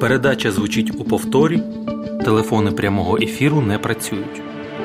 Передача звучить у повторі. Телефони прямого ефіру не працюють.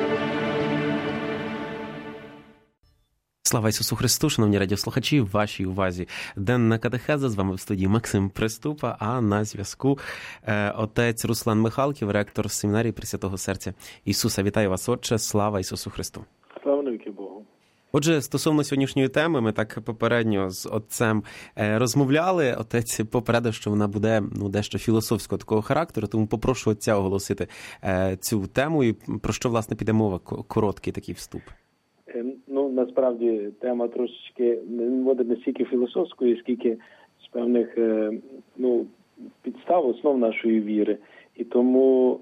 Слава Ісусу Христу, шановні радіослухачі, в вашій увазі денна катехеза. З вами в студії Максим Приступа, а на зв'язку отець Руслан Михалків, ректор семінарії Пресвятого Серця Ісуса. Вітаю вас, отче, слава Ісусу Христу. Слава навіки Богу. Отже, стосовно сьогоднішньої теми, ми так попередньо з отцем розмовляли. Отець попередив, що вона буде дещо філософського такого характеру, тому попрошу отця оголосити цю тему і про що, власне, піде мова, короткий такий вступ. Насправді, тема трошечки не буде не стільки філософської, скільки з певних підстав, основ нашої віри. І тому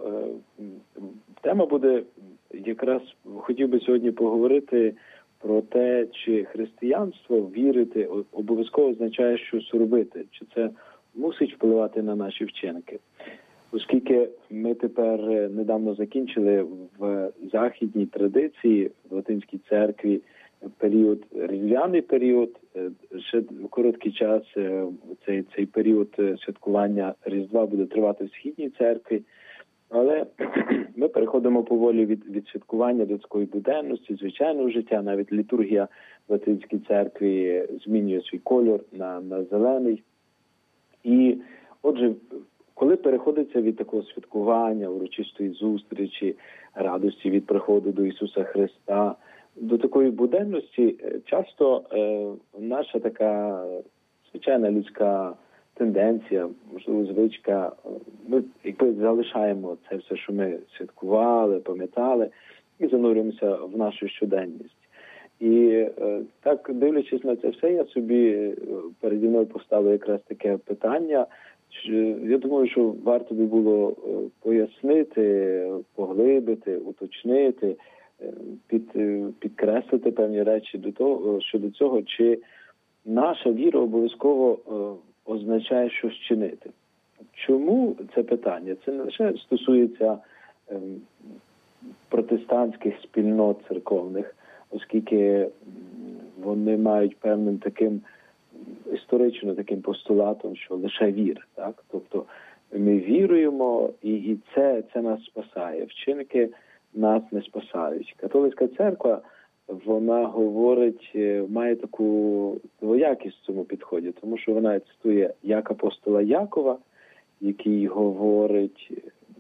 тема буде, якраз хотів би сьогодні поговорити про те, чи християнство вірити обов'язково означає щось робити, чи це мусить впливати на наші вчинки. Оскільки ми тепер недавно закінчили в західній традиції, в Латинській церкві, різдвяний період, ще короткий час цей період святкування Різдва буде тривати в Східній церкві, але ми переходимо поволі від святкування до такої буденності, звичайного життя, навіть літургія в Латинській церкві змінює свій кольор на зелений. І, отже, коли переходиться від такого святкування, урочистої зустрічі, радості від приходу до Ісуса Христа, до такої буденності, часто наша така звичайна людська тенденція, можливо, звичка, ми якби залишаємо це все, що ми святкували, пам'ятали, і занурюємося в нашу щоденність. І так, дивлячись на це все, я собі переді мною поставив якраз таке питання. Я думаю, що варто би було пояснити, поглибити, уточнити, підкреслити певні речі щодо цього, чи наша віра обов'язково означає щось чинити. Чому це питання? Це не лише стосується протестантських спільнот церковних, оскільки вони мають певним таким історично таким постулатом, що лише віра, так? Тобто ми віруємо, і це нас спасає. Вчинки нас не спасають. Католицька церква, вона говорить, має таку двоякість в цьому підході, тому що вона цитує як апостола Якова, який говорить,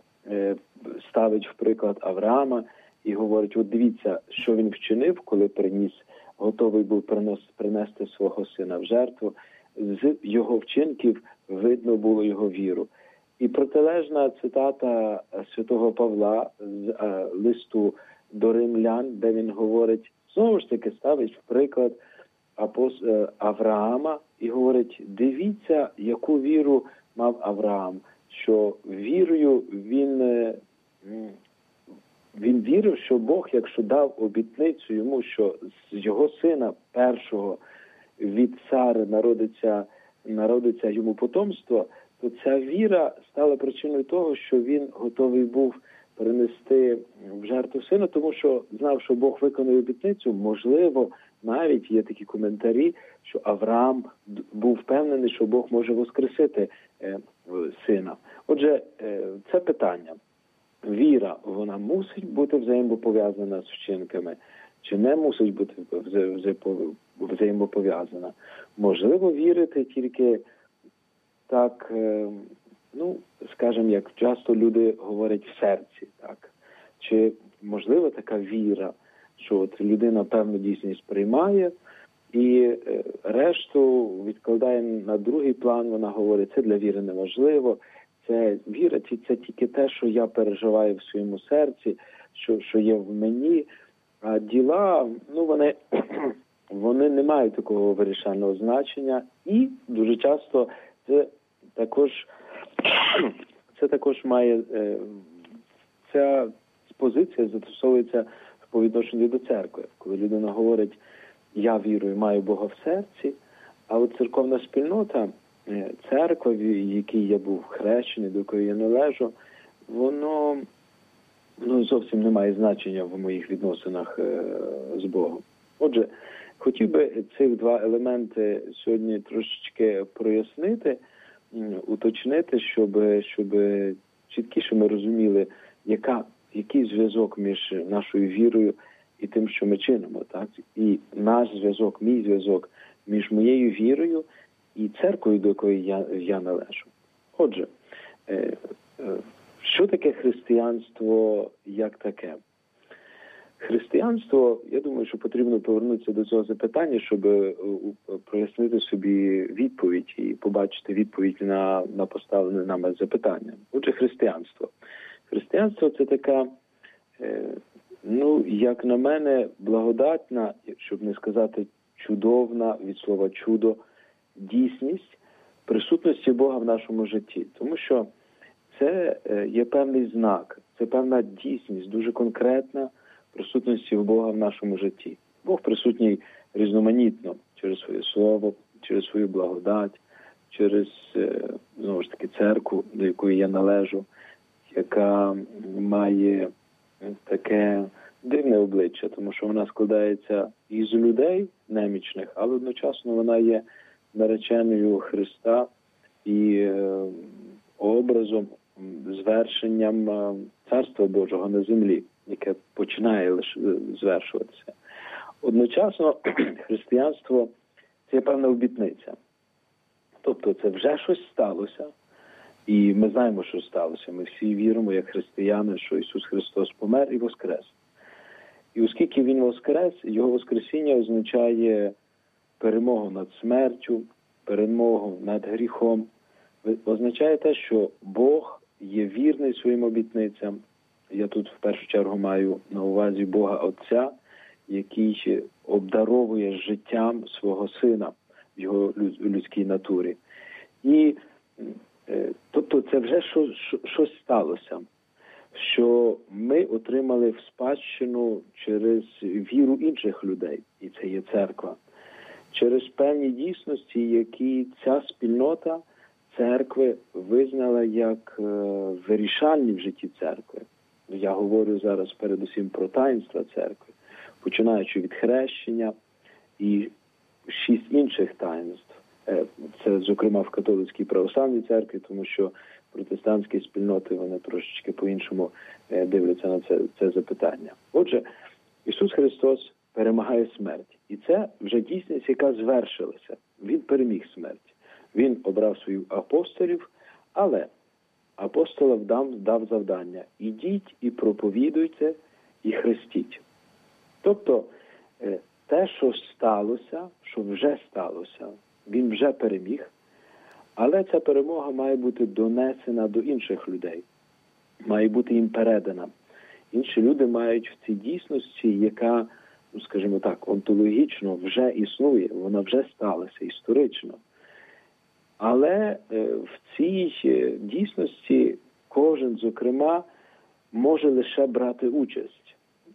ставить в приклад Авраама і говорить, от дивіться, що він вчинив, коли готовий був принести свого сина в жертву. З його вчинків видно було його віру. І протилежна цитата святого Павла з листу до римлян, де він говорить, знову ж таки ставить в приклад Авраама і говорить, дивіться, яку віру мав Авраам, що вірою він вірив, що Бог, якщо дав обітницю йому, що з його сина першого від Сари народиться йому потомство, то ця віра стала причиною того, що він готовий був принести в жертву сина, тому що знав, що Бог виконує обітницю. Можливо, навіть є такі коментарі, що Авраам був впевнений, що Бог може воскресити сина. Отже, це питання. Віра, вона мусить бути взаємопов'язана з вчинками, чи не мусить бути взаємопов'язана? Можливо, вірити тільки так, скажімо, як часто люди говорять в серці, так? Чи можливо така віра, що от людина певну дійсність приймає і решту відкладає на другий план, вона говорить, це для віри неможливо, це віра, це тільки те, що я переживаю в своєму серці, що є в мені, а діла, вони не мають такого вирішального значення, і дуже часто це також має, ця позиція застосовується по відношенню до церкви. Коли людина говорить, я вірую, маю Бога в серці, а от церковна спільнота, церква, в якій я був хрещений, до якої я належу, воно зовсім не має значення в моїх відносинах з Богом. Отже, хотів би цих два елементи сьогодні трошечки прояснити, уточнити, щоб чіткіше ми розуміли, який зв'язок між нашою вірою і тим, що ми чинимо. Так? І наш зв'язок, мій зв'язок між моєю вірою і церквою, до якої я належу. Отже, що таке християнство як таке? Християнство, я думаю, що потрібно повернутися до цього запитання, щоб прояснити собі відповідь і побачити відповідь на поставлене нами запитання. Отже, християнство. Християнство – це така, як на мене, благодатна, щоб не сказати чудовна, від слова чудо, дійсність присутності Бога в нашому житті. Тому що це є певний знак, це певна дійсність, дуже конкретна присутності Бога в нашому житті. Бог присутній різноманітно через своє слово, через свою благодать, через, знову ж таки, церкву, до якої я належу, яка має таке дивне обличчя, тому що вона складається із людей немічних, але одночасно вона є нареченою Христа і образом, звершенням Царства Божого на землі, яке починає лише звершуватися. Одночасно християнство – це певна обітниця. Тобто це вже щось сталося, і ми знаємо, що сталося. Ми всі віримо, як християни, що Ісус Христос помер і воскрес. І оскільки Він воскрес, Його воскресіння означає перемогу над смертю, перемогу над гріхом. Означає те, що Бог є вірний своїм обітницям. Я тут в першу чергу маю на увазі Бога Отця, який обдаровує життям свого Сина в його людській натурі. І тобто це вже щось сталося, що ми отримали в спадщину через віру інших людей, і це є церква. Через певні дійсності, які ця спільнота церкви визнала як вирішальні в житті церкви. Я говорю зараз передусім про таїнства церкви, починаючи від хрещення і 6 інших таїнств. Це, зокрема, в католицькій православній церкві, тому що протестантські спільноти, вони трошечки по-іншому дивляться на це запитання. Отже, Ісус Христос перемагає смерть. І це вже дійсність, яка звершилася. Він переміг смерть. Він обрав своїх апостолів, але апостолам дав завдання: ідіть і проповідуйте, і хрестіть. Тобто, те, що сталося, що вже сталося, він вже переміг, але ця перемога має бути донесена до інших людей, має бути їм передана. Інші люди мають в цій дійсності, яка, скажімо так, онтологічно вже існує, вона вже сталася історично. Але в цій дійсності кожен, зокрема, може лише брати участь.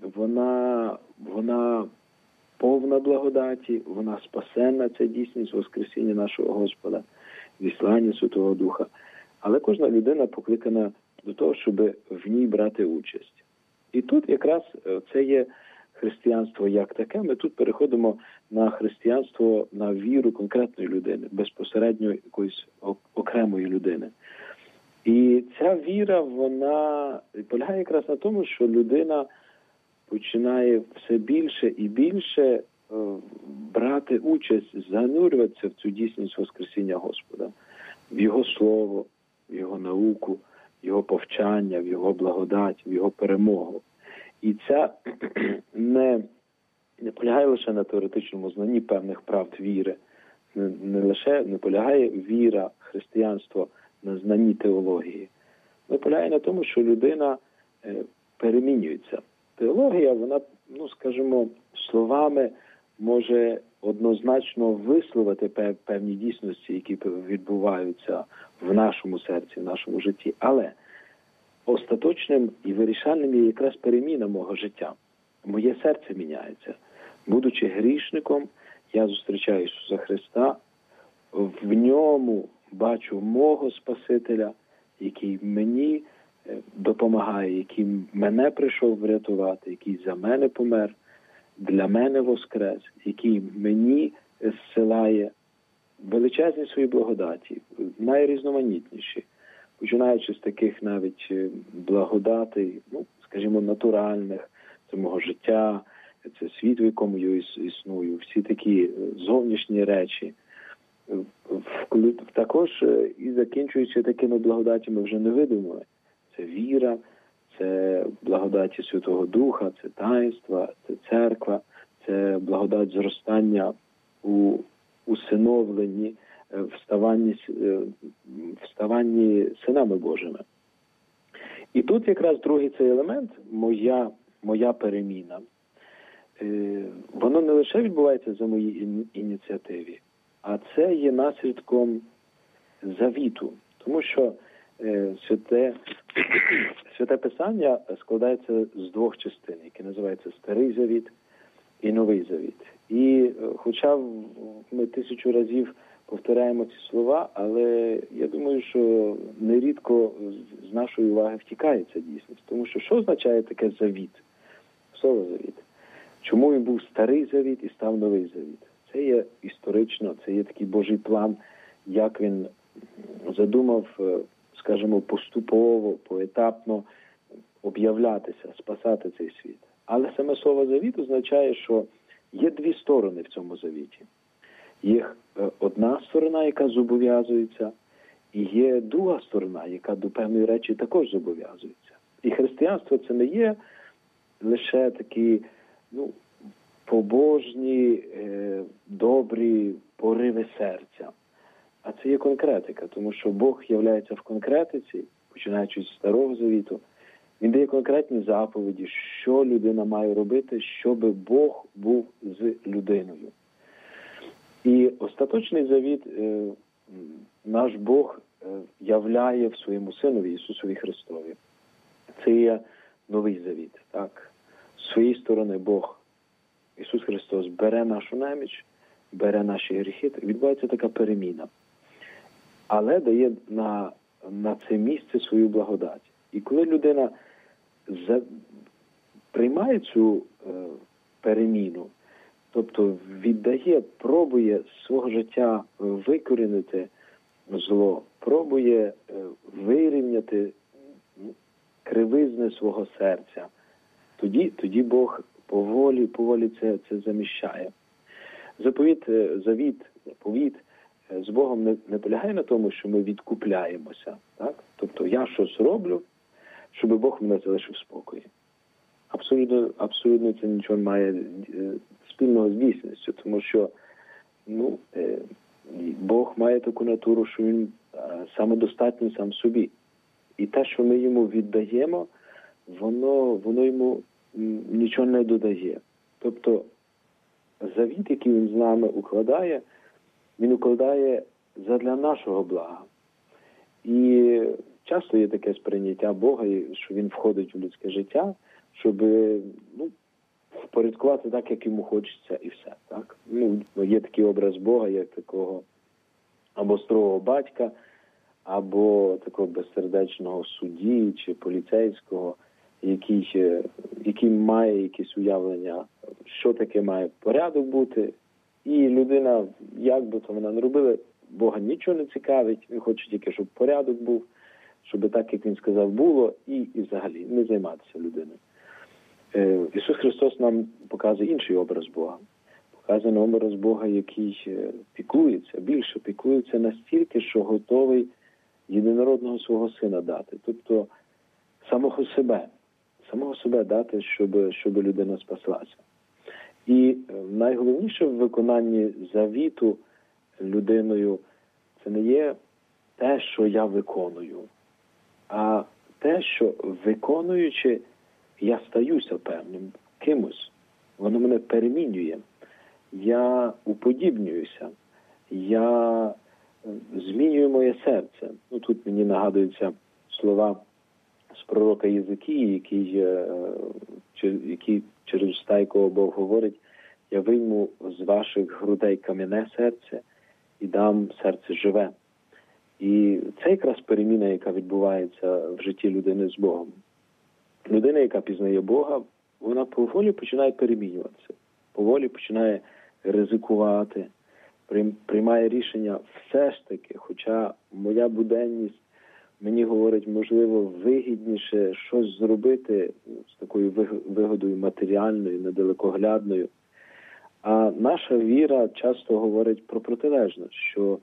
Вона повна благодаті, вона спасенна, ця дійсність воскресіння нашого Господа, зіслання Святого Духа. Але кожна людина покликана до того, щоб в ній брати участь. І тут якраз це є християнство як таке. Ми тут переходимо на християнство, на віру конкретної людини, безпосередньо якоїсь окремої людини. І ця віра, вона полягає якраз на тому, що людина починає все більше і більше брати участь, занурюватися в цю дійсність воскресіння Господа, в Його Слово, в Його науку, в Його повчання, в Його благодать, в Його перемогу. І це не полягає лише на теоретичному знанні певних правд віри, не полягає віра, християнство на знанні теології. Не полягає на тому, що людина перемінюється. Теологія, вона, скажімо, словами може однозначно висловити певні дійсності, які відбуваються в нашому серці, в нашому житті. Але остаточним і вирішальним є якраз переміна мого життя. Моє серце міняється. Будучи грішником, я зустрічаю Ісуса Христа, в ньому бачу мого Спасителя, який мені допомагає, який мене прийшов врятувати, який за мене помер, для мене воскрес, який мені зсилає величезні свої благодаті, найрізноманітніші, починаючи з таких навіть благодатей, скажімо, натуральних, це мого життя, це світ, в якому я існую, всі такі зовнішні речі. Також і закінчуючи такими благодатями вже невидимими. Це віра, це благодаті Святого Духа, це таїнства, це церква, це благодать зростання у усиновленні, вставанні синами Божими. І тут якраз другий цей елемент, моя переміна, воно не лише відбувається за моїй ініціативі, а це є наслідком завіту. Тому що Святе Писання складається з двох частин, які називаються Старий Завіт і Новий Завіт. І хоча ми 1000 разів повторяємо ці слова, але я думаю, що нерідко з нашої уваги втікає ця дійсність. Тому що означає таке завіт? Слово завіт. Чому він був Старий Завіт і став Новий Завіт? Це є історично, це є такий Божий план, як він задумав, скажімо, поступово, поетапно об'являтися, спасати цей світ. Але саме слово завіт означає, що є дві сторони в цьому завіті. Є одна сторона, яка зобов'язується, і є друга сторона, яка до певної речі також зобов'язується. І християнство це не є лише такі, побожні, добрі пориви серця. А це є конкретика, тому що Бог являється в конкретиці, починаючи з Старого Завіту. Він дає конкретні заповіді, що людина має робити, щоб Бог був з людиною. І остаточний завіт наш Бог являє в своєму Синові Ісусові Христові. Це є Новий Завіт. Так? З своєї сторони Бог, Ісус Христос, бере нашу неміч, бере наші гріхи. Відбувається така переміна. Але дає на це місце свою благодать. І коли людина приймає цю переміну, тобто віддає, пробує з свого життя викорінити зло, пробує вирівняти кривизни свого серця, тоді Бог поволі це заміщає. Заповіт з Богом не полягає на тому, що ми відкупляємося. Так? Тобто я щось роблю, щоб Бог мене залишив в спокої. Абсолютно це нічого не має спільного з дійсністю, тому що Бог має таку натуру, що він самодостатній сам собі. І те, що ми йому віддаємо, воно йому нічого не додає. Тобто завіт, який він з нами укладає, він укладає задля нашого блага. І часто є таке сприйняття Бога, що він входить в людське життя, щоб впорядкувати так, як йому хочеться, і все. Так? Є такий образ Бога, як такого або строгого батька, або такого безсердечного судді чи поліцейського, який має якесь уявлення, що таке має порядок бути. І людина, як би то вона не робила, Бога нічого не цікавить, він хоче тільки, щоб порядок був, щоб так, як він сказав, було, і взагалі не займатися людиною. Ісус Христос нам показує інший образ Бога. Показує образ Бога, який більше піклується настільки, що готовий єдинородного свого Сина дати. Тобто самого себе дати, щоб людина спаслася. І найголовніше в виконанні завіту людиною це не є те, що я виконую, а те, що виконуючи, я стаюся певним кимось. Воно мене перемінює. Я уподібнююся. Я змінюю моє серце. Тут мені нагадуються слова з пророка Єзикії, який через уста якого Бог говорить: я вийму з ваших грудей кам'яне серце і дам серце живе. І це якраз переміна, яка відбувається в житті людини з Богом. Людина, яка пізнає Бога, вона поволі починає перемінюватися, поволі починає ризикувати, приймає рішення все ж таки, хоча моя буденність мені говорить, можливо, вигідніше щось зробити з такою вигодою матеріальною, недалекоглядною. А наша віра часто говорить про протилежне, що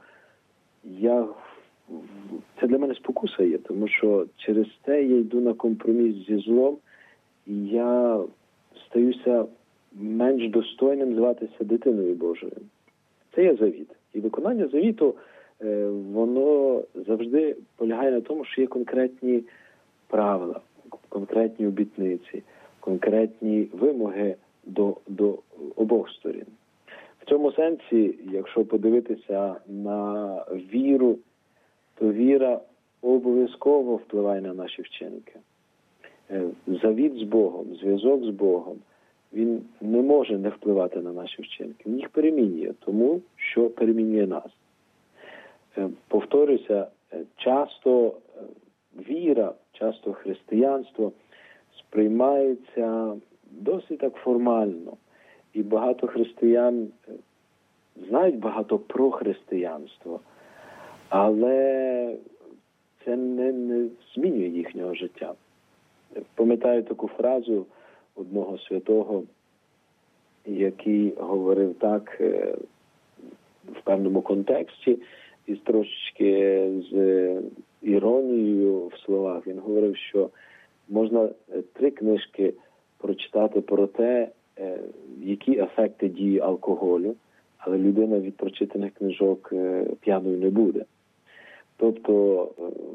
це для мене спокуса є, тому що через те я йду на компроміс зі злом, і я стаюся менш достойним зватися дитиною Божою. Це є завіт. І виконання завіту, воно завжди полягає на тому, що є конкретні правила, конкретні обітниці, конкретні вимоги до обох сторін. В цьому сенсі, якщо подивитися на віру, то віра обов'язково впливає на наші вчинки. Завіт з Богом, зв'язок з Богом, він не може не впливати на наші вчинки. Він їх перемінює, тому що перемінює нас. Повторюся, часто віра, часто християнство сприймається досить так формально. І багато християн знають багато про християнство, але це не змінює їхнього життя. Пам'ятаю таку фразу одного святого, який говорив так в певному контексті і трошечки з іронією в словах. Він говорив, що можна 3 книжки прочитати про те, які ефекти дії алкоголю, але людина від прочитаних книжок п'яною не буде. Тобто,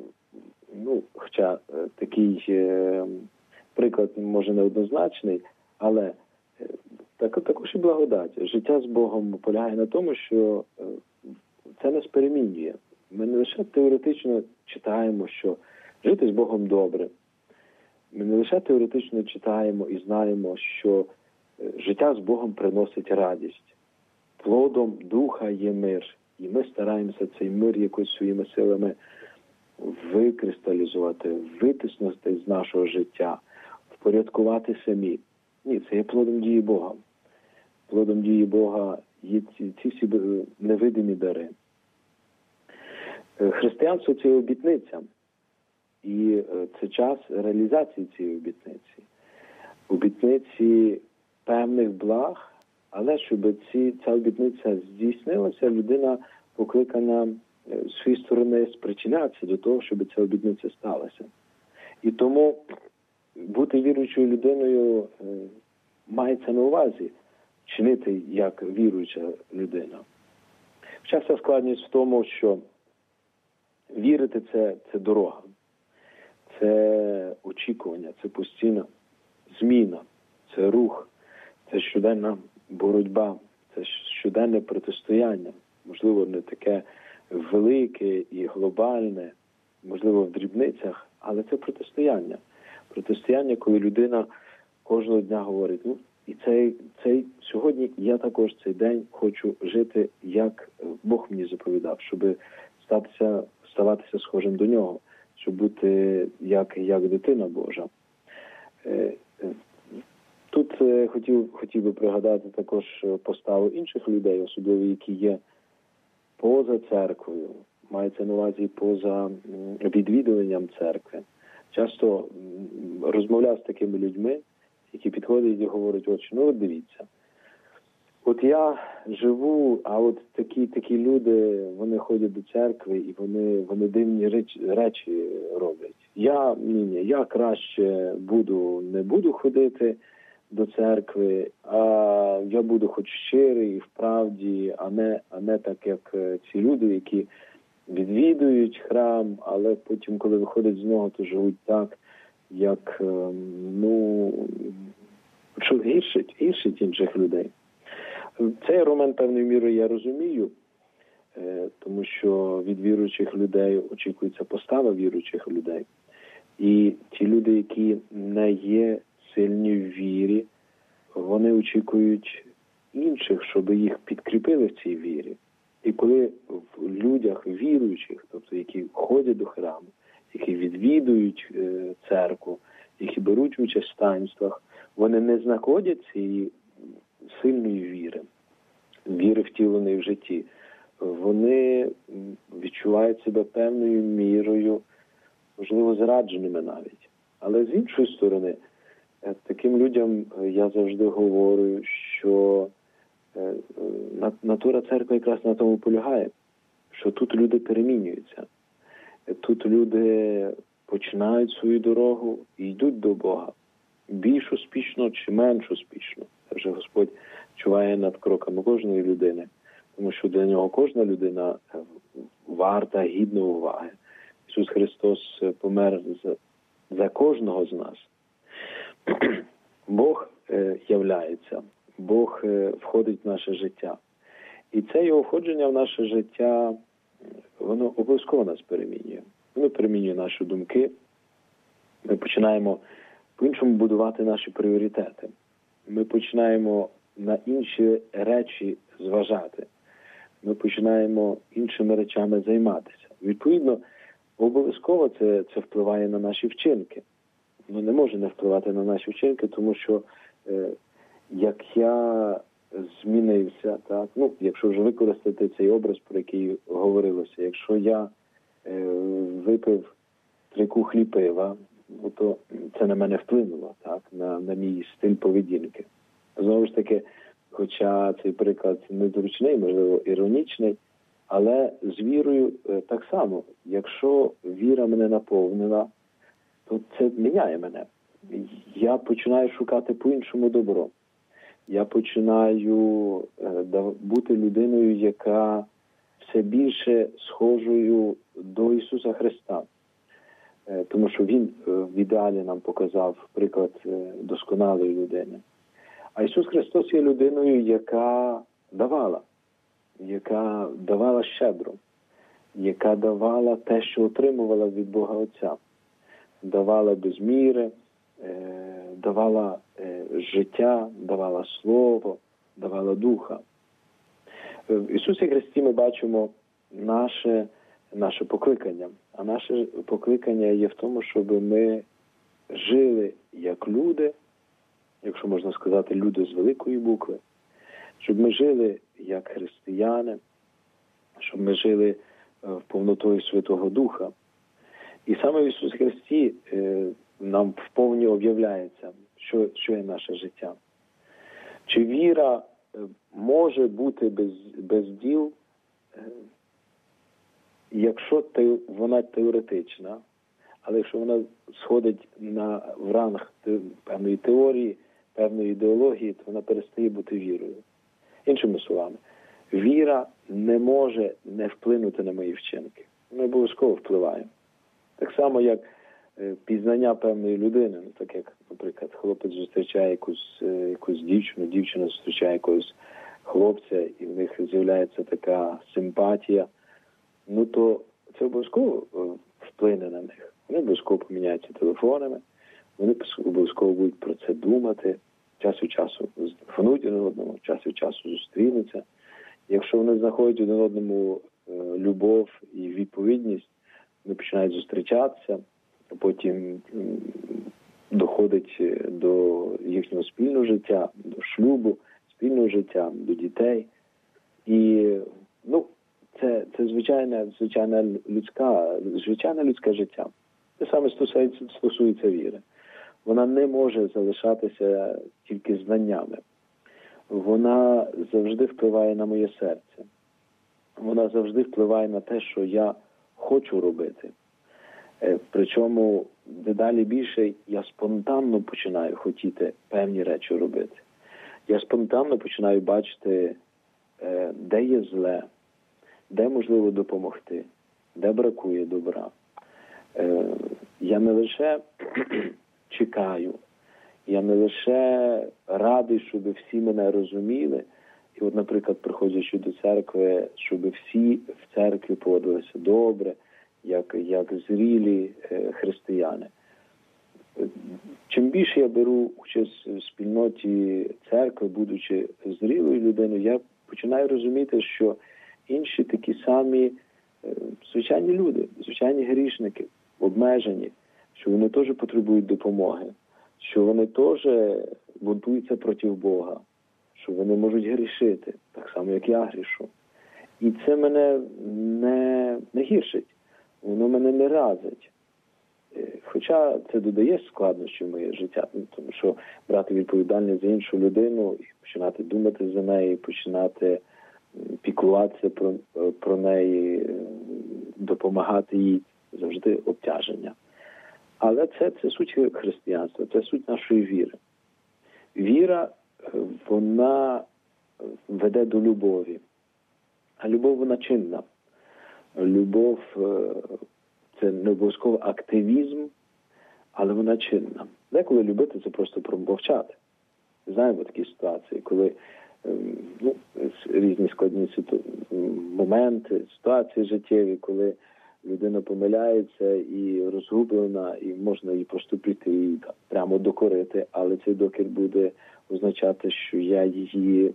хоча такий приклад може неоднозначний, але також і благодать. Життя з Богом полягає на тому, що це нас перемінює. Ми не лише теоретично читаємо, що жити з Богом добре. Ми не лише теоретично читаємо і знаємо, що життя з Богом приносить радість. Плодом Духа є мир. І ми стараємося цей мир якось своїми силами викристалізувати, витиснути з нашого життя, впорядкувати самі. Ні, це є плодом дії Бога. Плодом дії Бога є ці всі невидимі дари. Християнство – це обітниця. І це час реалізації цієї обітниці. Обітниці певних благ, але щоб ця обітниця здійснилася, людина покликана з своєї сторони спричинятися до того, щоб ця обітниця сталася. І тому бути віруючою людиною мається на увазі чинити як віруюча людина. Вся вся складність в тому, що вірити – це дорога. Це очікування, це постійна зміна, це рух, це щоденна боротьба, це щоденне протистояння. Можливо, не таке велике і глобальне, можливо, в дрібницях, але це протистояння. Протистояння, коли людина кожного дня говорить, і цей сьогодні я також цей день хочу жити, як Бог мені заповідав, щоб ставатися схожим до нього, щоб бути як дитина Божа. Тут хотів би пригадати також поставу інших людей, особливо які є поза церквою, мається на увазі поза відвідуванням церкви. Часто розмовляв з такими людьми, які підходять і говорять, от дивіться, от я живу, а от такі люди, вони ходять до церкви і вони дивні речі роблять. Я краще не буду ходити до церкви, а я буду хоч щирий і вправді, а не так, як ці люди, які відвідують храм, але потім, коли виходять з нього, то живуть так, як, що гіршить інших людей. Цей аргумент певною мірою я розумію, тому що від віруючих людей очікується постава віруючих людей. І ті люди, які не є сильні в вірі, вони очікують інших, щоб їх підкріпили в цій вірі. І коли в людях віруючих, тобто які ходять до храму, які відвідують церкву, які беруть участь в таїнствах, вони не знаходять цієї сильної віри втіленої в житті, вони відчувають себе певною мірою, можливо, зрадженими навіть. Але з іншої сторони, таким людям я завжди говорю, що натура церкви якраз на тому полягає, що тут люди перемінюються. Тут люди починають свою дорогу і йдуть до Бога. Більш успішно чи менш успішно. Це вже Господь чуває над кроками кожної людини. Тому що для нього кожна людина варта, гідна уваги. Ісус Христос помер за кожного з нас. Бог являється, Бог входить в наше життя. І це його входження в наше життя, воно обов'язково нас перемінює. Воно перемінює наші думки. Ми починаємо по-іншому будувати наші пріоритети. Ми починаємо на інші речі зважати. Ми починаємо іншими речами займатися. Відповідно, обов'язково це впливає на наші вчинки. Ну, не може не впливати на наші вчинки, тому що як я змінився, так, ну, якщо вже використати цей образ, про який говорилося, якщо я випив 3 кухлі пива, ну, то це на мене вплинуло, так, на мій стиль поведінки. Знову ж таки, хоча цей приклад незручний, можливо, іронічний, але з вірою так само. Якщо віра мене наповнена, то це міняє мене. Я починаю шукати по-іншому добро. Я починаю бути людиною, яка все більше схожою до Ісуса Христа. Тому що Він в ідеалі нам показав приклад досконалої людини. А Ісус Христос є людиною, яка давала щедро, яка давала те, що отримувала від Бога Отця. Давала без міри, давала життя, давала Слово, давала Духа. В Ісусі Христі ми бачимо наше покликання. А наше покликання є в тому, щоб ми жили як люди, якщо можна сказати, люди з великої букви, щоб ми жили як християни, щоб ми жили в повнотою Святого Духа. І саме в Ісусі Христі нам вповні об'являється, що є наше життя. Чи віра може бути без діл, якщо вона теоретична, але якщо вона сходить в ранг певної теорії, певної ідеології, то вона перестає бути вірою. Іншими словами, віра не може не вплинути на мої вчинки. Вона обов'язково впливає. Так само, як пізнання певної людини, ну, так як, наприклад, хлопець зустрічає якусь дівчину, дівчина зустрічає якогось хлопця, і в них з'являється така симпатія, ну то це обов'язково вплине на них. Вони обов'язково поміняються телефонами, вони обов'язково будуть про це думати, час від часу телефонують один одному, час від часу зустрінуться. Якщо вони знаходять один одному любов і відповідність, вони починають зустрічатися, а потім доходить до їхнього спільного життя, до шлюбу, спільного життя, до дітей. І, ну, це звичайне людське життя. Те саме стосується віри. Вона не може залишатися тільки знаннями. Вона завжди впливає на моє серце. Вона завжди впливає на те, що я хочу робити. Причому дедалі більше я спонтанно починаю хотіти певні речі робити. Я спонтанно починаю бачити, де є зле, де можливо допомогти, де бракує добра. Я не лише чекаю, я не лише радий, щоб всі мене розуміли, і от, наприклад, приходячи до церкви, щоб всі в церкві поводилися добре, як зрілі християни. Чим більше я беру участь в спільноті церкви, будучи зрілою людиною, я починаю розуміти, що інші такі самі звичайні люди, звичайні грішники, обмежені, що вони теж потребують допомоги, що вони теж бунтуються проти Бога, що вони можуть грішити, так само, як я грішу. І це мене не гіршить, воно мене не разить. Хоча це додає складнощів в моє життя, тому що брати відповідальність за іншу людину, і починати думати за неї, починати піклуватися про неї, допомагати їй, завжди обтяження. Але це суть християнства, це суть нашої віри. Віра, вона веде до любові. А любов, вона чинна. Любов – це не обов'язково активізм, але вона чинна. Деколи любити – це просто промовчати. Знаємо такі ситуації, коли різні складні моменти, ситуації життєві, коли людина помиляється і розгублена, і можна її просто прийти і прямо докорити, але цей докір буде означати, що я її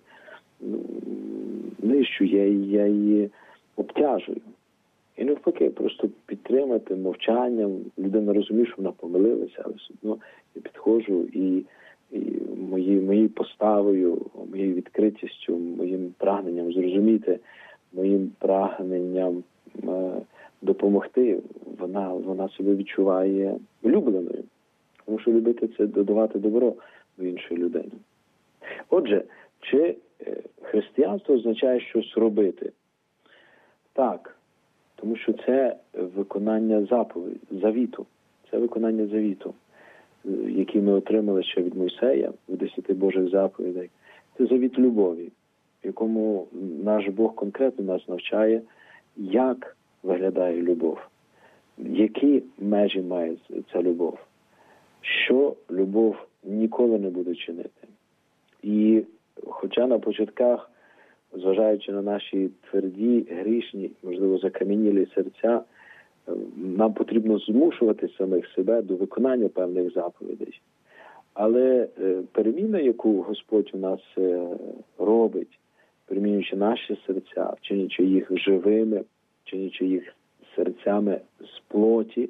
нищу, я її обтяжую. І навпаки, просто підтримати мовчанням. Людина розуміє, що вона помилилася, але все одно я підходжу і моєю поставою, моєю відкритістю, моїм прагненням зрозуміти, моїм прагненням допомогти, вона себе відчуває улюбленою. Тому що любити – це додавати добро до іншої людини. Отже, чи християнство означає щось робити? Так, тому що це виконання завіту. Це виконання завіту, який ми отримали ще від Мойсея в 10 Божих заповідей. Це завіт любові, в якому наш Бог конкретно нас навчає, як виглядає любов, які межі має ця любов, що любов ніколи не буде чинити. І хоча на початках, зважаючи на наші тверді, грішні, можливо, закам'янілі серця, нам потрібно змушувати самих себе до виконання певних заповідей. Але переміна, яку Господь у нас робить, перемінюючи наші серця, чинячи їх живими, чинячи їх серцями з плоті,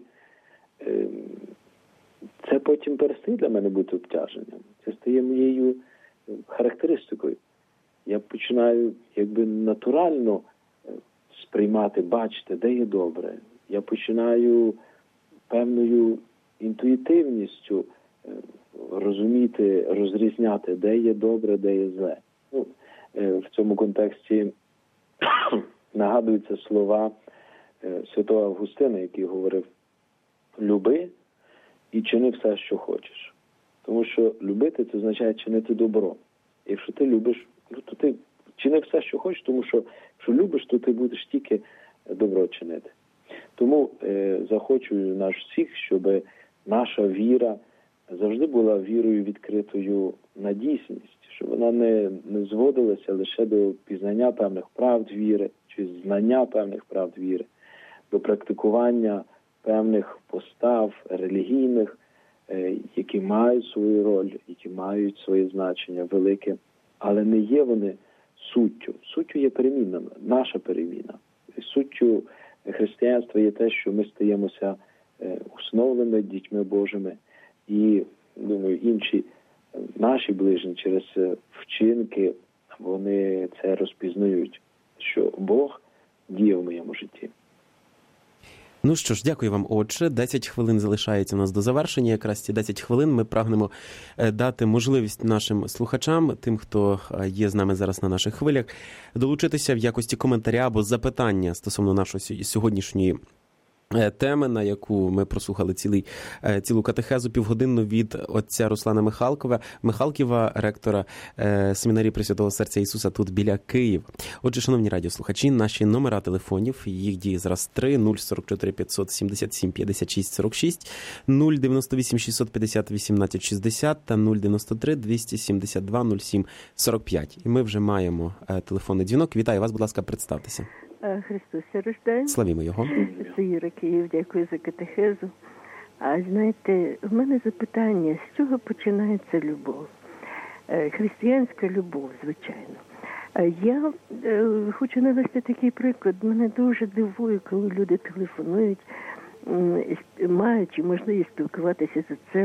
це потім перестає для мене бути обтяженням. Це стає моєю характеристикою. Я починаю натурально сприймати, бачити, де є добре. Я починаю певною інтуїтивністю розуміти, розрізняти, де є добре, де є зле. В цьому контексті нагадуються слова святого Августина, який говорив: люби і чини все, що хочеш. Тому що любити – це означає чинити добро. Якщо ти любиш, то ти чини все, що хочеш, тому що якщо любиш, то ти будеш тільки добро чинити. Тому захочую нас всіх, щоб наша віра завжди була вірою відкритою на дійсність, щоб вона не зводилася лише до пізнання певних правд віри, чи знання певних правд віри, до практикування певних постав релігійних, які мають свою роль, які мають своє значення велике, але не є вони суттю. Суттю є переміна, наша переміна. Суттю християнства є те, що ми стаємося усиновленими дітьми Божими, і, думаю, інші наші ближні через вчинки, вони це розпізнають, що Бог діє в моєму житті. Ну що ж, дякую вам, отче. 10 хвилин залишається у нас до завершення. Якраз ці 10 хвилин ми прагнемо дати можливість нашим слухачам, тим, хто є з нами зараз на наших хвилях, долучитися в якості коментаря або запитання стосовно нашої сьогоднішньої теми, на яку ми прослухали цілу катехезу півгодинну від отця Руслана Михалківа, ректора семінарії Пресвятого Серця Ісуса тут біля Києва. Отже, шановні радіослухачі, наші номера телефонів, їх діє зараз 3 044 577 56 46, 098 650 18 60 та 093 272 07 45. І ми вже маємо телефонний дзвінок. Вітаю вас, будь ласка, представтеся. Христос рождає. Славімо Його. Це Юра Київ, дякую за катехезу. А знаєте, в мене запитання, з чого починається любов? Християнська любов, звичайно. Я хочу навести такий приклад. Мене дуже дивує, коли люди телефонують, маючи можливість спілкуватися з отцем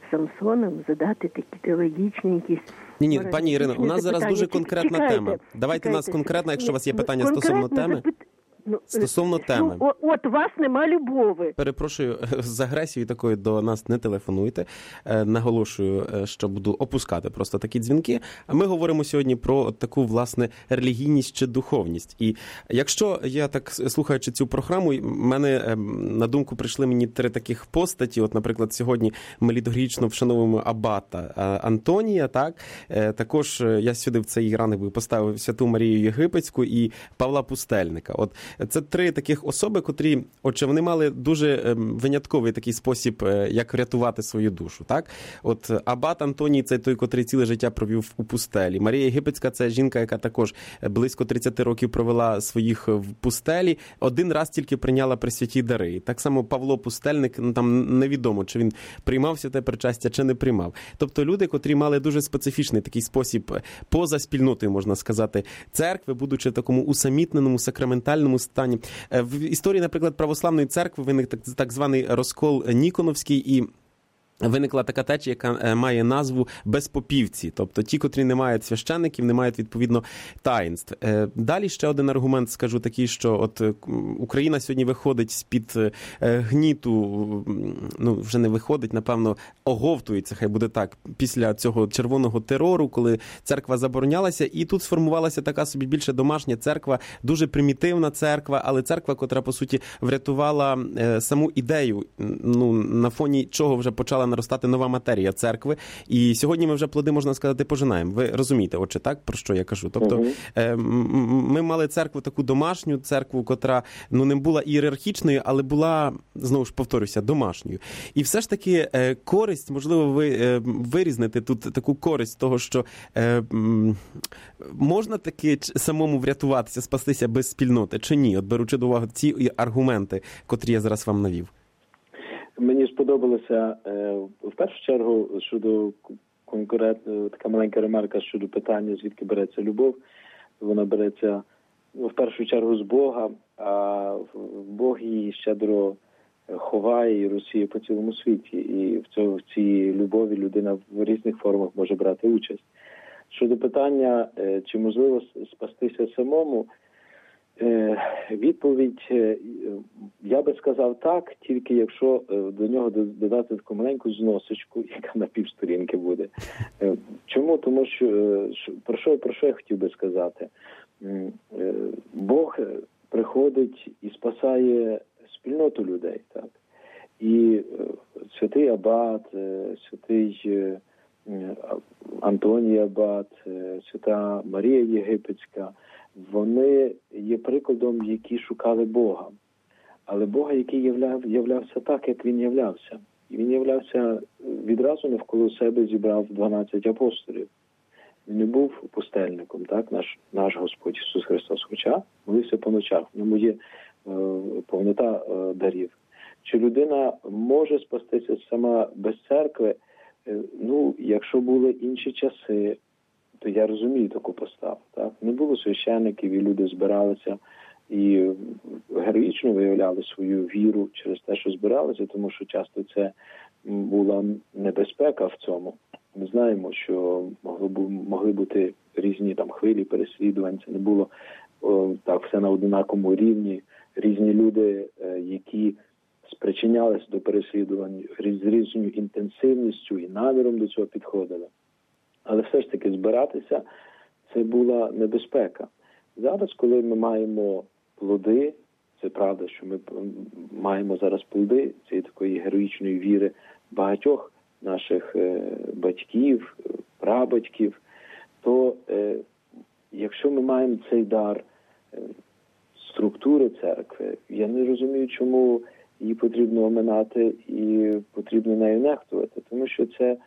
Самсоном задати такі теологічні якісь... Ні, пані Ірино, у нас зараз дуже конкретна тема. Давайте у нас конкретно, якщо у вас є питання стосовно теми. Стосовно теми. От вас нема любови. Перепрошую, з агресією такою до нас не телефонуйте. Наголошую, що буду опускати просто такі дзвінки. А ми говоримо сьогодні про таку, власне, релігійність чи духовність. І якщо я так, слухаючи цю програму, мене на думку прийшли мені 3 таких постаті. От, наприклад, сьогодні ми літургічно вшановуємо аббата Антонія, так? Також я сюди в цей ранок поставив Святу Марію Єгипетську і Павла Пустельника. От це 3 таких особи, котрі, отже, вони мали дуже винятковий такий спосіб, як врятувати свою душу, так? От аббат Антоній – це той, котрий ціле життя провів у пустелі. Марія Єгипетська – це жінка, яка також близько 30 років провела своїх в пустелі, 1 раз тільки прийняла пресвяті дари. Так само Павло Пустельник, там невідомо, чи він приймав святе причастя, чи не приймав. Тобто люди, котрі мали дуже специфічний такий спосіб поза спільнотою, можна сказати, церкви, будучи в такому усамітненому, сакраментальному стані. В історії, наприклад, православної церкви виник так званий розкол Ніконовський, і виникла така течія, яка має назву безпопівці, тобто ті, котрі не мають священників, не мають, відповідно, таїнств. Далі ще один аргумент скажу такий, що от Україна сьогодні виходить з-під гніту, ну, вже не виходить, напевно, оговтується, хай буде так, після цього червоного терору, коли церква заборонялася, і тут сформувалася така собі більше домашня церква, дуже примітивна церква, але церква, котра, по суті, врятувала саму ідею, ну, на фоні чого вже почала наростати нова матерія церкви. І сьогодні ми вже плоди, можна сказати, пожинаємо. Ви розумієте, отже, так, про що я кажу? Тобто, ми мали церкву таку домашню, церкву, котра, ну, не була ієрархічною, але була, знову ж повторюся, домашньою. І все ж таки користь, можливо, ви вирізнете тут таку користь того, що можна таки самому врятуватися, спастися без спільноти, чи ні? От беручи до уваги ці аргументи, котрі я зараз вам навів. Мені сподобалося в першу чергу щодо конкретно така маленька ремарка щодо питання, звідки береться любов. Вона береться в першу чергу з Бога, а Бог її щедро ховає і розсіє по цілому світі. І в цій любові людина в різних формах може брати участь. Щодо питання, чи можливо спастися самому, відповідь, я би сказав так, тільки якщо до нього додати таку маленьку зносочку, яка на півсторінки буде. Чому? Тому що, про що я хотів би сказати? Бог приходить і спасає спільноту людей, так? І святий аббат, святий Антоній аббат, свята Марія Єгипетська, вони є прикладом, які шукали Бога. Але Бога, який являвся так, як він являвся. І він являвся відразу навколо себе, зібрав 12 апостолів. Він не був пустельником, так, наш Господь Ісус Христос. Хоча молився по ночах, в ньому є повнота дарів. Чи людина може спастися сама без церкви? Ну, якщо були інші часи, то я розумію таку поставу. Так? Не було священників, і люди збиралися і героїчно виявляли свою віру через те, що збиралися, тому що часто це була небезпека в цьому. Ми знаємо, що могли бути різні там хвилі переслідувань, це не було так все на однаковому рівні. Різні люди, які спричинялися до переслідувань з різною інтенсивністю і наміром до цього підходили. Але все ж таки збиратися – це була небезпека. Зараз, коли ми маємо плоди, це правда, що ми маємо зараз плоди цієї такої героїчної віри багатьох наших батьків, прабатьків, то якщо ми маємо цей дар структури церкви, я не розумію, чому її потрібно оминати і потрібно нею нехтувати, тому що це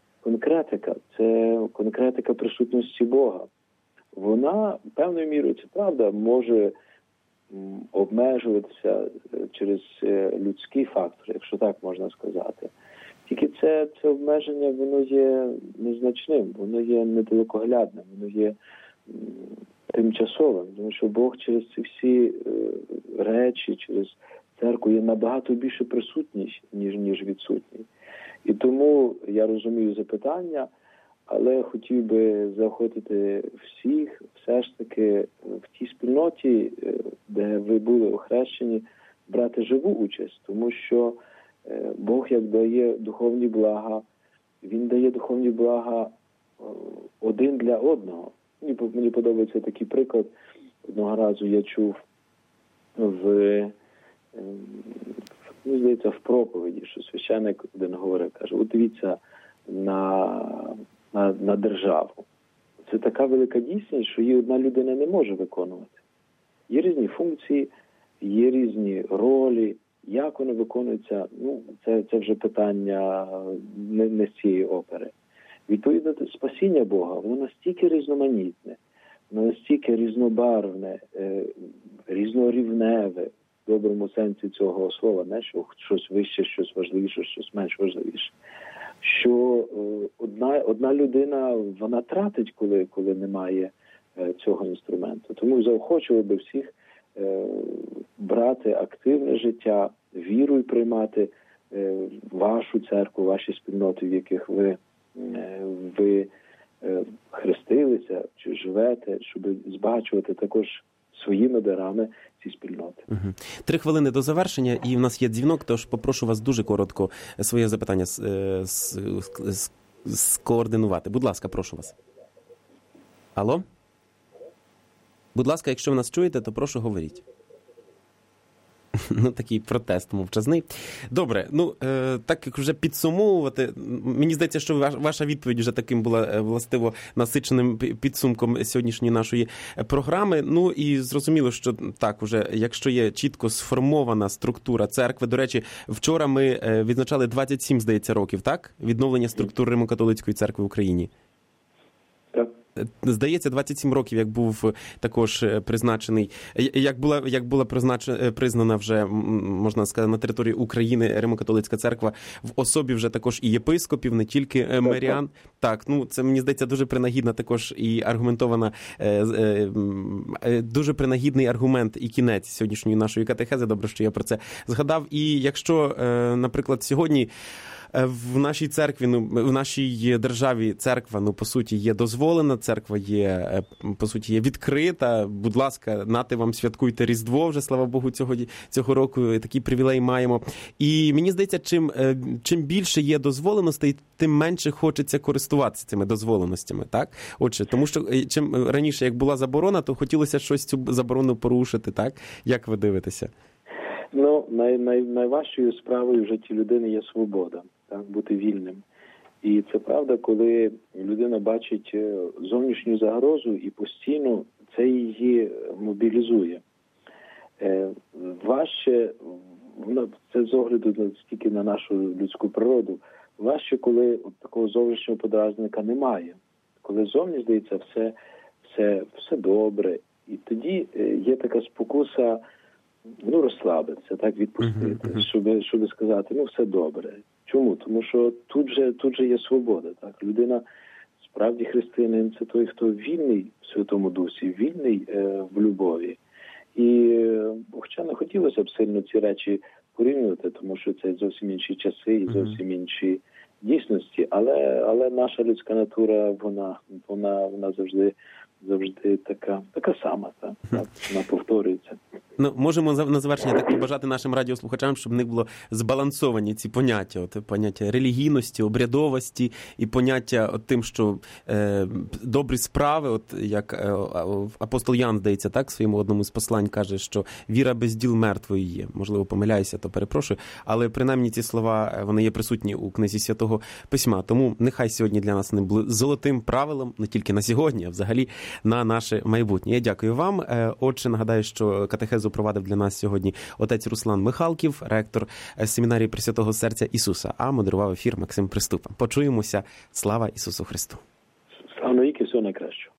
конкретика присутності Бога. Вона, певною мірою, це правда, може обмежуватися через людський фактор, якщо так можна сказати. Тільки це обмеження, воно є незначним, воно є недалекоглядним, воно є тимчасовим, тому що Бог через ці всі речі, через церкву є набагато більше присутній, ніж відсутній. І тому я розумію запитання, але хотів би заохотити всіх, все ж таки, в тій спільноті, де ви були охрещені, брати живу участь, тому що Бог, як дає духовні блага, Він дає духовні блага один для одного. Мені подобається такий приклад. Одного разу я чув здається, в проповіді, що священник один говорив, каже, от дивіться на державу. Це така велика дійсність, що її одна людина не може виконувати. Є різні функції, є різні ролі. Як вони виконуються, це вже питання не з цієї опери. Відповідно, спасіння Бога, воно настільки різноманітне, воно настільки різнобарвне, різнорівневе, в доброму сенсі цього слова, не що щось вище, щось важливіше, щось менш важливіше. Що одна людина, вона тратить, коли немає цього інструменту. Тому заохочував би всіх брати активне життя, віру і приймати вашу церкву, ваші спільноти, в яких ви хрестилися чи живете, щоб збагачувати також своїми дарами ці спільноти. 3 хвилини до завершення, і в нас є дзвінок, тож попрошу вас дуже коротко своє запитання скоординувати. Будь ласка, прошу вас. Алло? Будь ласка, якщо ви нас чуєте, то прошу говоріть. Такий протест мовчазний. Добре, так як вже підсумовувати, мені здається, що ваша відповідь вже таким була властиво насиченим підсумком сьогоднішньої нашої програми. І зрозуміло, що так, уже якщо є чітко сформована структура церкви, до речі, вчора ми відзначали 27, здається, років, так? Відновлення структури Римо-католицької церкви в Україні. Здається, 27 років, як був також призначений, як була признана вже, можна сказати, на території України Римо-католицька церква в особі вже також і єпископів, не тільки мирян. Так, це, мені здається, дуже принагідна також і аргументована, дуже принагідний аргумент і кінець сьогоднішньої нашої катехези. Добре, що я про це згадав. І якщо, наприклад, сьогодні в нашій церкві, в нашій державі церква, по суті, є дозволена, церква є, по суті, є відкрита. Будь ласка, нате вам, святкуйте Різдво вже, слава Богу, цього року такий привілей маємо. І мені здається, чим більше є дозволеностей, тим менше хочеться користуватися цими дозволеностями, так? Отже, тому що чим раніше, як була заборона, то хотілося щось цю заборону порушити, так? Як ви дивитеся? Найважчою справою в житті людини є свобода, так, бути вільним. І це правда, коли людина бачить зовнішню загрозу і постійно це її мобілізує. Важче, це з огляду стільки на нашу людську природу, важче, коли такого зовнішнього подразника немає. Коли зовні, здається, все добре. І тоді є така спокуса розслабитися, так, відпустити, щоб сказати, все добре. Чому? Тому що тут же є свобода, так. Людина, справді християнин, це той, хто вільний в Святому Дусі, вільний в любові. І хоча не хотілося б сильно ці речі порівнювати, тому що це зовсім інші часи і зовсім інші дійсності, але наша людська натура, вона завжди така сама, так, вона повторюється. Можемо на завершення так побажати нашим радіослухачам, щоб в них було збалансовані ці поняття, поняття релігійності, обрядовості і поняття тим, що добрі справи, як апостол Ян, здається, так, в своєму одному з послань каже, що віра без діл мертвою є. Можливо, помиляюся, то перепрошую, але принаймні ці слова, вони є присутні у книзі Святого Письма. Тому нехай сьогодні для нас не були золотим правилом, не тільки на сьогодні, а взагалі на наше майбутнє. Я дякую вам. Отже, нагадаю, що катехезу провадив для нас сьогодні отець Руслан Михалків, ректор семінарії Пресвятого Серця Ісуса, а модерував ефір Максим Приступа. Почуємося. Слава Ісусу Христу!